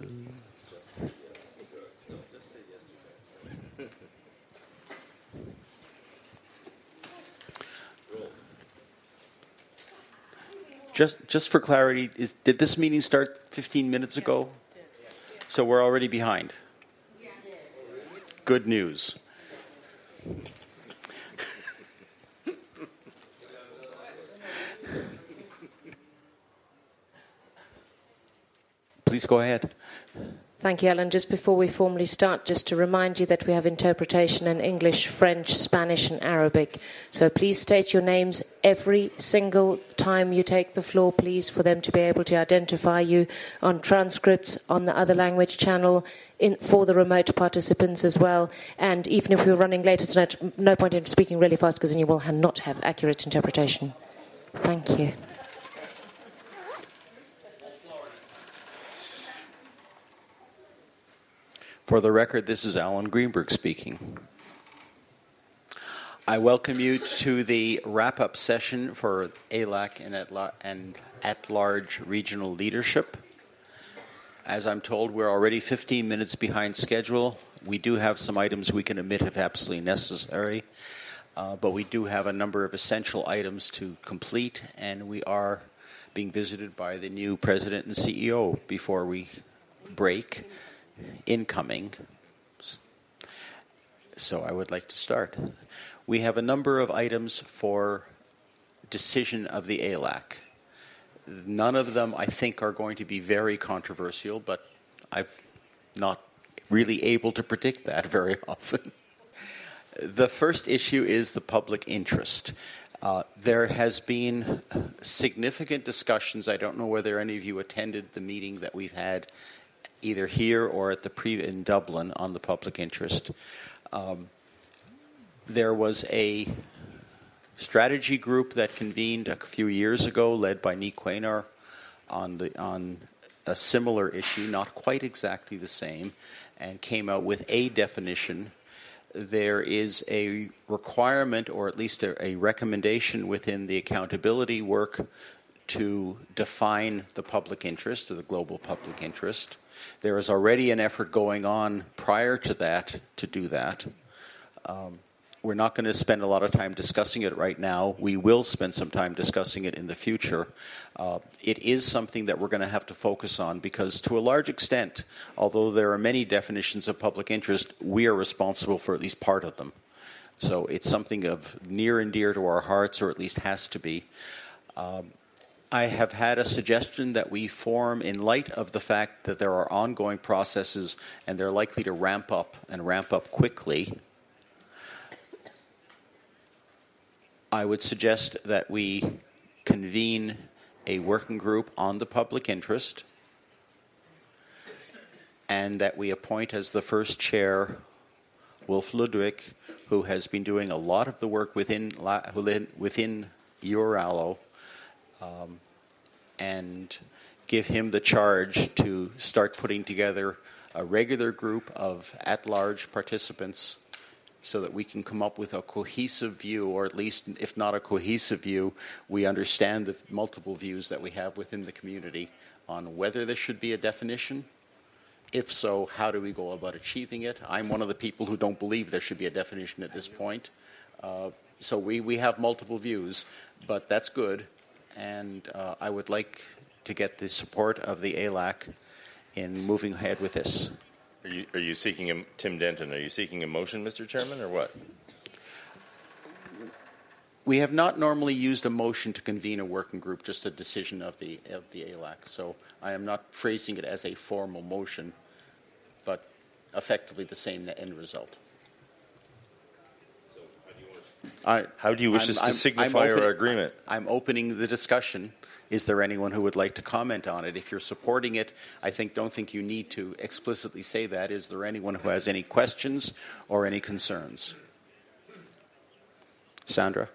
Just for clarity, did this meeting start 15 minutes ago? So we're already behind. Good news. Please go ahead. Thank you, Alan. Just before we formally start, just to remind you that we have interpretation in English, French, Spanish and Arabic. So please state your names every single time you take the floor, please, for them to be able to identify you on transcripts on the other language channel for the remote participants as well. And even if we're running later tonight, no point in speaking really fast because then you will not have accurate interpretation. Thank you. For the record, this is Alan Greenberg speaking. I welcome you to the wrap-up session for ALAC and at-large regional leadership. As I'm told, we're already 15 minutes behind schedule. We do have some items we can omit if absolutely necessary, but we do have a number of essential items to complete, and we are being visited by the new president and CEO before we break. Incoming. So I would like to start. We have a number of items for decision of the ALAC. None of them, I think, are going to be very controversial, but I'm not really able to predict that very often. The first issue is the public interest. There has been significant discussions. I don't know whether any of you attended the meeting that we've had either here or at in Dublin on the public interest. There was a strategy group that convened a few years ago, led by Nick Quaynor, on a similar issue, not quite exactly the same, and came out with a definition. There is a requirement, or at least a recommendation within the accountability work to define the public interest, or the global public interest. There is already an effort going on prior to that to do that. We're not going to spend a lot of time discussing it right now. We will spend some time discussing it in the future. It is something that we're going to have to focus on because to a large extent, although there are many definitions of public interest, we are responsible for at least part of them. So it's something of near and dear to our hearts, or at least has to be. I have had a suggestion that we form, in light of the fact that there are ongoing processes and they're likely to ramp up and ramp up quickly, I would suggest that we convene a working group on the public interest and that we appoint as the first chair Wolf Ludwig, who has been doing a lot of the work within EURALO, and give him the charge to start putting together a regular group of at-large participants so that we can come up with a cohesive view, or at least, if not a cohesive view, we understand the multiple views that we have within the community on whether there should be a definition. If so, how do we go about achieving it? I'm one of the people who don't believe there should be a definition at this point. So we have multiple views, but that's good. And I would like to get the support of the ALAC in moving ahead with this. Are you seeking Tim Denton? Are you seeking a motion, Mr. Chairman, or what? We have not normally used a motion to convene a working group, just a decision of the ALAC. So I am not phrasing it as a formal motion, but effectively the same end result. How do you wish us to signify our agreement? I'm opening the discussion. Is there anyone who would like to comment on it? If you're supporting it, don't think you need to explicitly say that. Is there anyone who has any questions or any concerns? Sandra?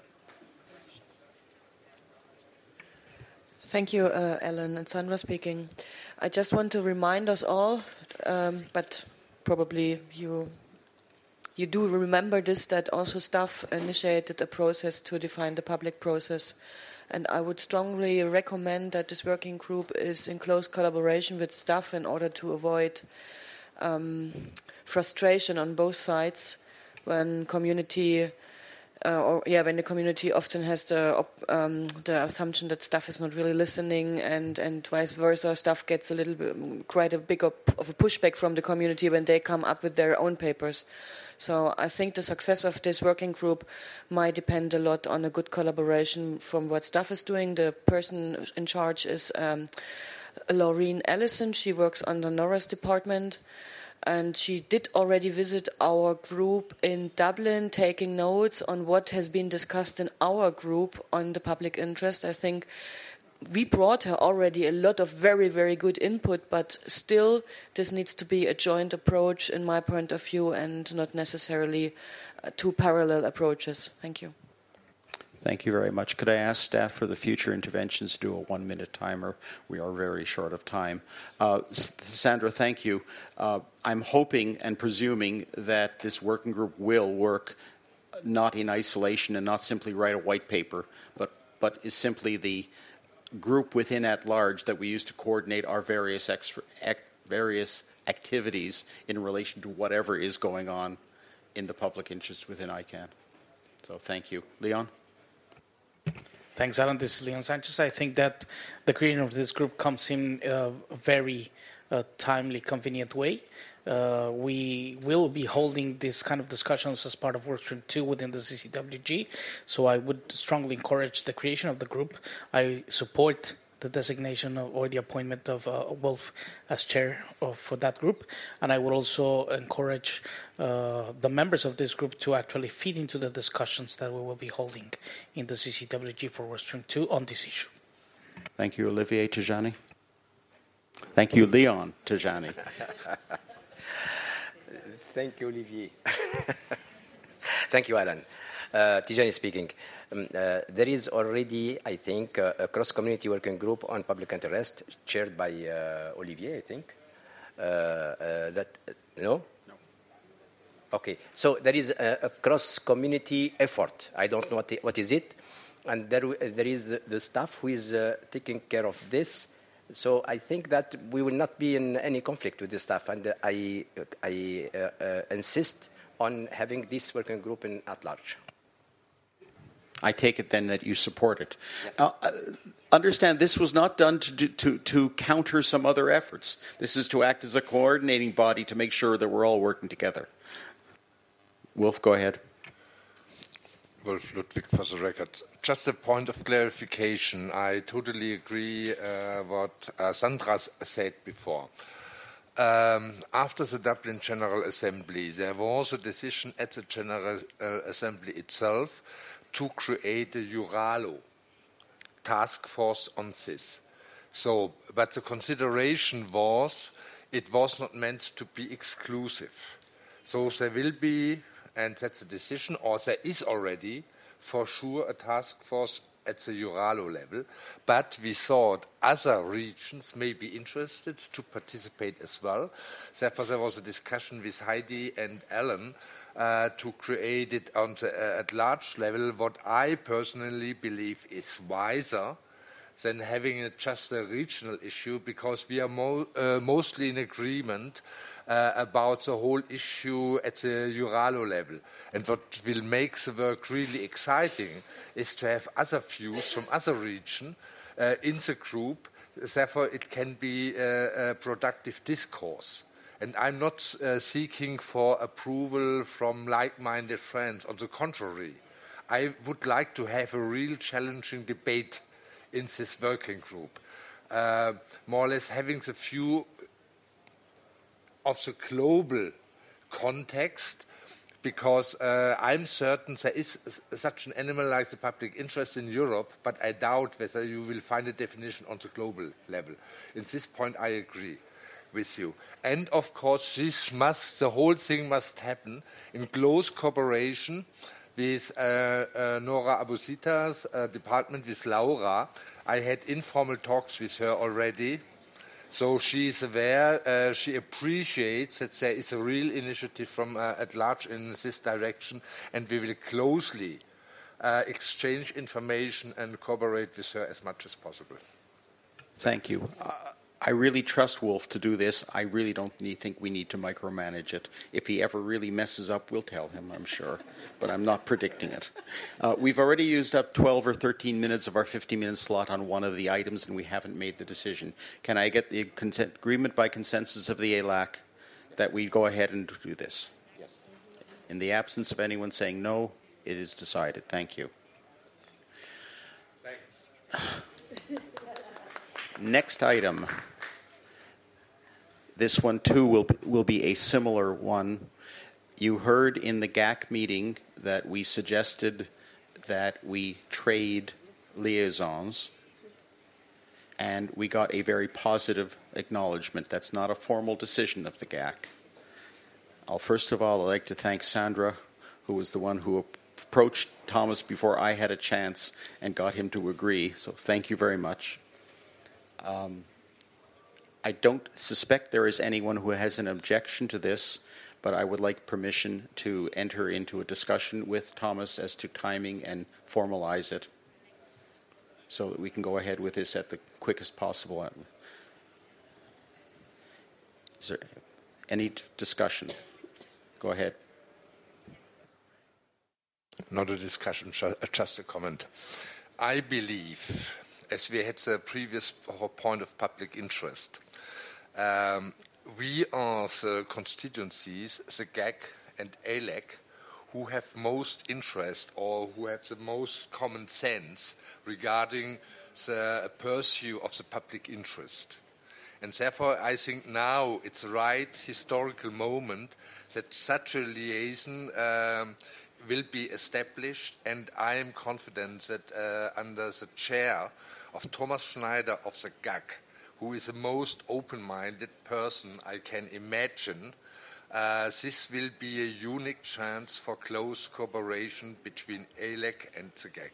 Thank you, Alan. It's Sandra speaking. I just want to remind us all, but probably you do remember this, that also staff initiated a process to define the public process And I would strongly recommend that this working group is in close collaboration with staff in order to avoid frustration on both sides when community when the community often has the assumption that staff is not really listening, and vice versa. Staff gets quite a big of a pushback from the community when they come up with their own papers. So I think the success of this working group might depend a lot on a good collaboration from what staff is doing. The person in charge is Laureen Ellison. She works on the Norris department. And she did already visit our group in Dublin, taking notes on what has been discussed in our group on the public interest. I think we brought her already a lot of very, very good input, but still this needs to be a joint approach, in my point of view, and not necessarily two parallel approaches. Thank you. Thank you very much. Could I ask staff for the future interventions to do a 1-minute timer? We are very short of time. Sandra, thank you. I'm hoping and presuming that this working group will work not in isolation and not simply write a white paper, but is simply the group within at large that we use to coordinate our various activities in relation to whatever is going on in the public interest within ICANN. So thank you. Leon? Thanks, Alan. This is Leon Sanchez. I think that the creation of this group comes in a very timely, convenient way. We will be holding these kind of discussions as part of Workstream 2 within the CCWG, so I would strongly encourage the creation of the group. I support the designation or the appointment of Wolf as chair for that group, and I would also encourage the members of this group to actually feed into the discussions that we will be holding in the CCWG for Workstream 2 on this issue. Thank you, Olivier Tajani. Thank you, Leon Tajani. Thank you, Olivier. Thank you, Alan. Tijani speaking. There is already, I think, a cross-community working group on public interest chaired by Olivier, I think. No? Okay, so there is a cross-community effort. I don't know what is it. And there is the staff who is taking care of this. So I think that we will not be in any conflict with the staff. And I insist on having this working group at large. I take it then that you support it. Yes. Understand this was not done to counter some other efforts. This is to act as a coordinating body to make sure that we're all working together. Wolf, go ahead. Wolf Ludwig for the record. Just a point of clarification. I totally agree what Sandra said before. After the Dublin General Assembly, there was a decision at the General Assembly itself to create a EURALO task force on this. So, but the consideration was, it was not meant to be exclusive. So there will be, and that's a decision, or there is already, for sure, a task force at the EURALO level, but we thought other regions may be interested to participate as well. Therefore, there was a discussion with Heidi and Alan to create it on at large level, what I personally believe is wiser than having just a regional issue, because we are mostly in agreement about the whole issue at the EURALO level. And what will make the work really exciting is to have other views from other regions in the group. Therefore, it can be a productive discourse. And I'm not seeking for approval from like-minded friends. On the contrary, I would like to have a real challenging debate in this working group. More or less having the view of the global context, because I'm certain there is such an animal like the public interest in Europe, but I doubt whether you will find a definition on the global level. In this point, I agree with you. And of course, the whole thing must happen in close cooperation with Nora Abusita's department, with Laura. I had informal talks with her already. So she is aware, she appreciates that there is a real initiative from at large in this direction, and we will closely exchange information and cooperate with her as much as possible. Thank you. I really trust Wolf to do this. I really don't think we need to micromanage it. If he ever really messes up, we'll tell him, I'm sure. But I'm not predicting it. We've already used up 12 or 13 minutes of our 50-minute slot on one of the items, and we haven't made the decision. Can I get the agreement by consensus of the ALAC that we go ahead and do this? Yes. In the absence of anyone saying no, it is decided. Thank you. Thanks. Next item. This one, too, will be a similar one. You heard in the GAC meeting that we suggested that we trade liaisons, and we got a very positive acknowledgement. That's not a formal decision of the GAC. First of all, I'd like to thank Sandra, who was the one who approached Thomas before I had a chance and got him to agree. So thank you very much. I don't suspect there is anyone who has an objection to this, but I would like permission to enter into a discussion with Thomas as to timing and formalize it so that we can go ahead with this at the quickest possible. Is there any discussion? Go ahead. Not a discussion, just a comment. I believe, as we had the previous point of public interest, we are the constituencies, the GAC and ALEC, who have most interest or who have the most common sense regarding the pursuit of the public interest. And therefore, I think now it's the right historical moment that such a liaison will be established, and I am confident that under the chair of Thomas Schneider of the GAC, who is the most open-minded person I can imagine, this will be a unique chance for close cooperation between ALEC and the GAC.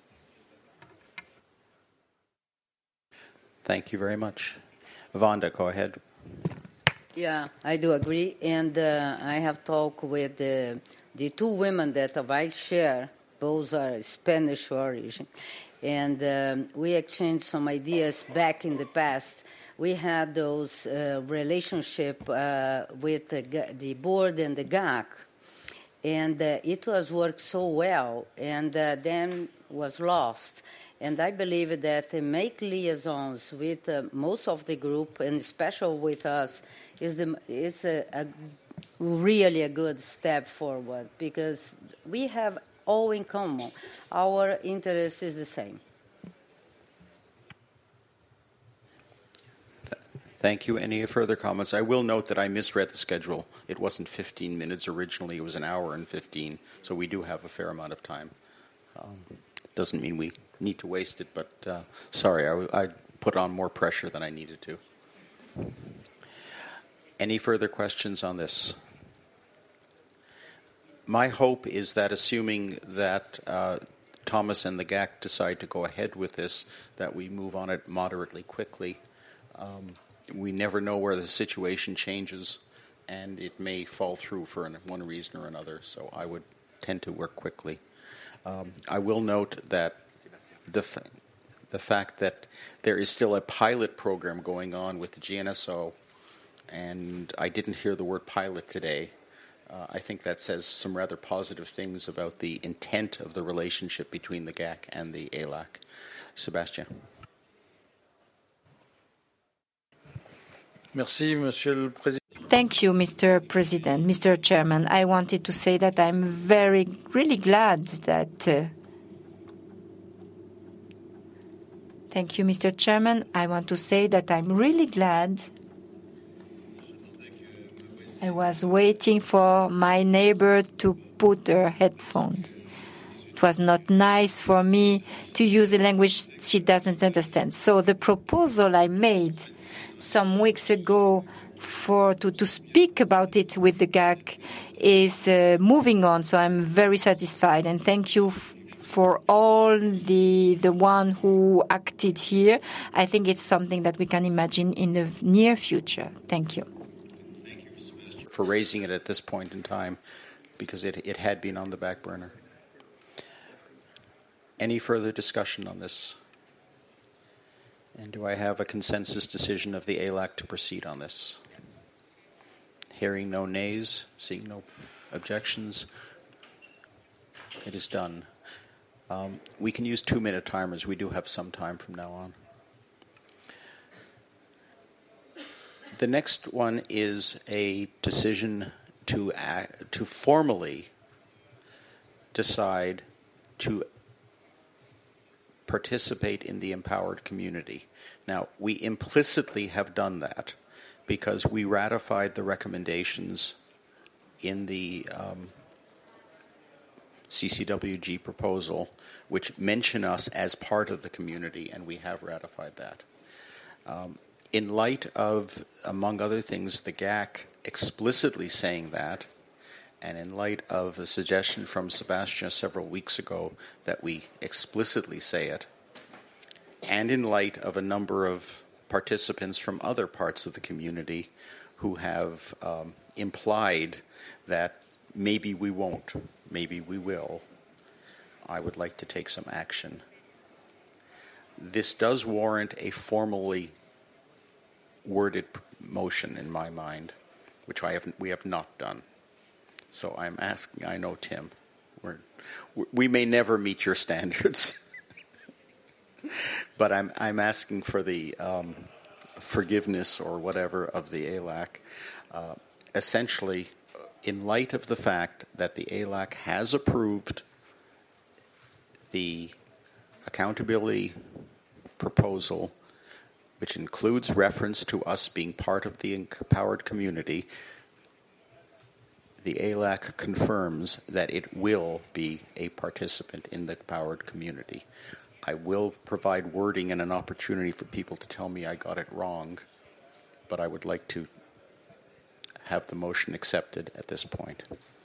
Thank you very much. Vanda, go ahead. Yeah, I do agree. And I have talked with the two women that I share. Both are Spanish origin. And we exchanged some ideas back in the past. We had those relationship with the board and the GAC, and it was worked so well, and then was lost. And I believe that make liaisons with most of the group, and especially with us, is a really a good step forward, because we have all in common. Our interest is the same. Thank you. Any further comments? I will note that I misread the schedule. It wasn't 15 minutes originally. It was an hour and 15. So we do have a fair amount of time. Doesn't mean we need to waste it, but sorry, I put on more pressure than I needed to. Any further questions on this? My hope is that, assuming that Thomas and the GAC decide to go ahead with this, that we move on it moderately quickly. We never know where the situation changes, and it may fall through for one reason or another, so I would tend to work quickly. I will note that the fact that there is still a pilot program going on with the GNSO, and I didn't hear the word pilot today. I think that says some rather positive things about the intent of the relationship between the GAC and the ALAC. Sébastien. Merci, Monsieur le Président. Thank you, Mr. President, Mr. Chairman. I wanted to say that I'm really glad that... Thank you, Mr. Chairman. I want to say that I'm really glad. I was waiting for my neighbor to put her headphones. It was not nice for me to use a language she doesn't understand. So the proposal I made some weeks ago to speak about it with the GAC is moving on. So I'm very satisfied, and thank you for all the one who acted here. I think it's something that we can imagine in the near future. Thank you. Thank you, Mr. Minister, for raising it at this point in time, because it had been on the back burner. Any further discussion on this? And do I have a consensus decision of the ALAC to proceed on this? Hearing no nays, seeing no objections, it is done. We can use 2-minute timers. We do have some time from now on. The next one is a decision to formally decide to participate in the empowered community. Now, we implicitly have done that because we ratified the recommendations in the CCWG proposal, which mention us as part of the community, and we have ratified that. In light of, among other things, the GAC explicitly saying that, and in light of a suggestion from Sebastian several weeks ago that we explicitly say it, and in light of a number of participants from other parts of the community who have implied that maybe we won't, maybe we will, I would like to take some action. This does warrant a formally worded motion in my mind, which we have not done. So I'm asking, I know, Tim, we may never meet your standards, but I'm asking for the forgiveness or whatever of the ALAC, essentially in light of the fact that the ALAC has approved the accountability proposal, which includes reference to us being part of the empowered community. The ALAC confirms that it will be a participant in the empowered community. I will provide wording and an opportunity for people to tell me I got it wrong, but I would like to have the motion accepted at this point.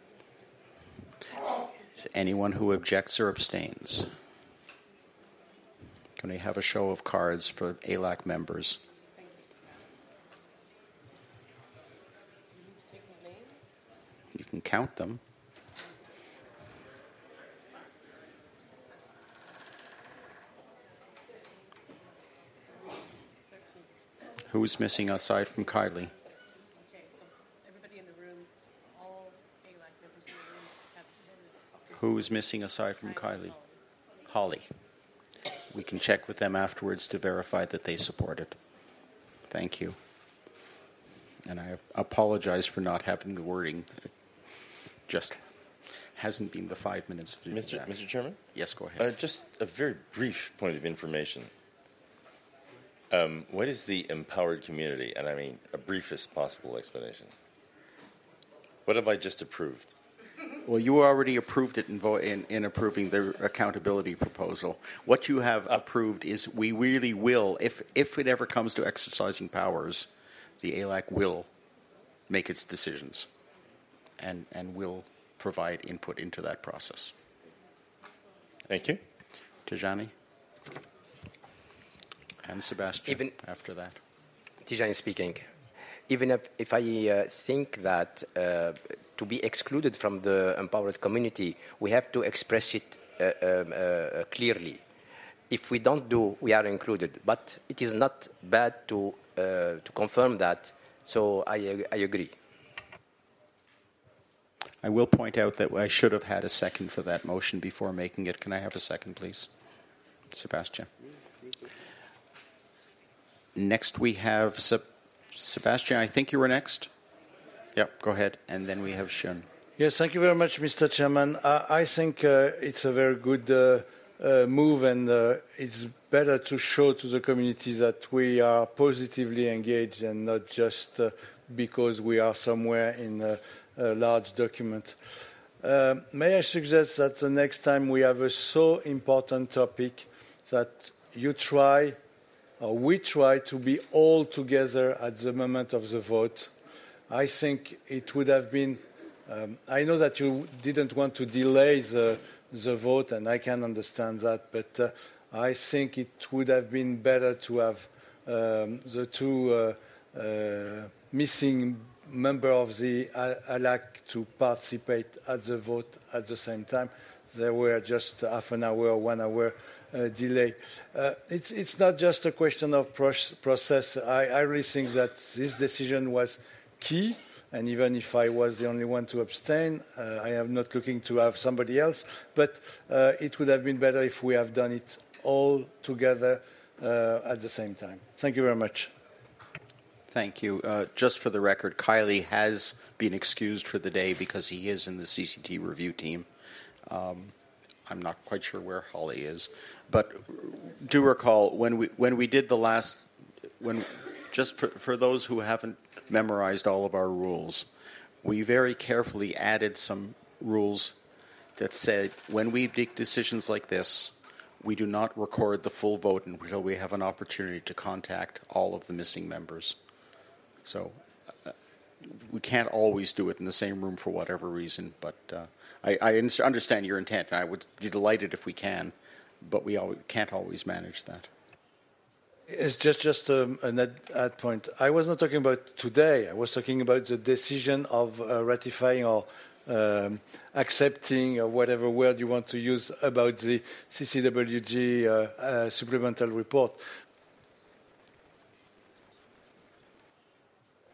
Anyone who objects or abstains? Can we have a show of cards for ALAC members? You can count them. Who's missing aside from Kylie? Who's missing aside from Kylie? Holly. We can check with them afterwards to verify that they support it. Thank you. And I apologize for not having the wording. It just hasn't been the 5 minutes to do that. Mr. Chairman? Yes, go ahead. Just a very brief point of information. What is the empowered community? And I mean a briefest possible explanation. What have I just approved? Well, you already approved it in approving the accountability proposal. What you have approved is we really will, if it ever comes to exercising powers, the ALAC will make its decisions and will provide input into that process. Thank you. Tijani? And Sebastian after that. Tijani speaking. Even if I think that to be excluded from the empowered community, we have to express it clearly. If we don't do, we are included. But it is not bad to confirm that. So I agree. I will point out that I should have had a second for that motion before making it. Can I have a second, please? Sebastian. Next we have Sebastian. I think you were next. Yep, go ahead. And then we have Shun. Yes, thank you very much, Mr. Chairman. I think it's a very good move, and it's better to show to the community that we are positively engaged and not just because we are somewhere in a large document. May I suggest that the next time we have a so important topic that you try, or we try, to be all together at the moment of the vote. I think it would have been, I know that you didn't want to delay the vote, and I can understand that, but I think it would have been better to have the two missing members of the ALAC to participate at the vote at the same time. there were just half an hour or 1 hour delay. It's not just a question of process. I really think that this decision was key, and even if I was the only one to abstain, I am not looking to have somebody else, but it would have been better if we have done it all together at the same time. Thank you very much. Thank you. Just for the record, Kylie has been excused for the day because he is in the CCT review team. I'm not quite sure where Holly is, but do recall when we did the last, just for those who haven't memorized all of our rules, we very carefully added some rules that said when we make decisions like this, we do not record the full vote until we have an opportunity to contact all of the missing members. So we can't always do it in the same room for whatever reason, but I understand your intent, and I would be delighted if we can, but we can't always manage that. It's just an add point. I was not talking about today. I was talking about the decision of ratifying or accepting, or whatever word you want to use, about the CCWG supplemental report.